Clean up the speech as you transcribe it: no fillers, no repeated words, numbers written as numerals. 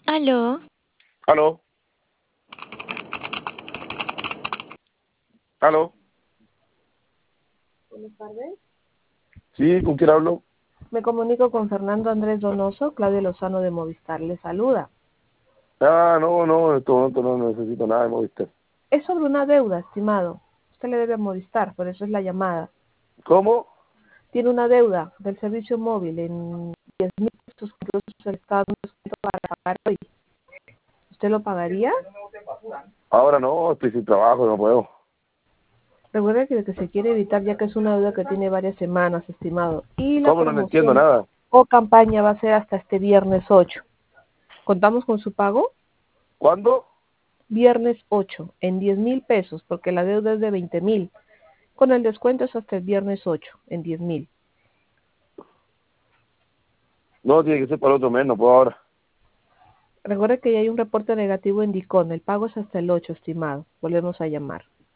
Aló, Aló, aló. Buenas tardes. Sí, ¿con quién hablo? Me comunico con Fernando Andrés Donoso, Claudia Lozano de Movistar. Le saluda. No, en este momento no necesito nada de Movistar. Es sobre una deuda, estimado. Usted le debe a Movistar, por eso es la llamada. ¿Cómo? Tiene una deuda del servicio móvil en 10.000 pesos que incluso se le está dando descuento para pagar hoy. ¿Usted lo pagaría? Ahora no, estoy sin trabajo, no puedo. Recuerde que se quiere evitar ya que es una deuda que tiene varias semanas, estimado. Y la ¿Cómo? No le entiendo promoción nada. o campaña va a ser hasta este viernes 8. ¿Contamos con su pago? ¿Cuándo? Viernes 8 en 10.000 pesos, porque la deuda es de 20.000. Con el descuento es hasta el viernes 8 en 10.000. No, tiene que ser para otro mes, no puedo ahora. Recuerde que ya hay un reporte negativo en Dicon. El pago es hasta el 8, estimado. Volvemos a llamar.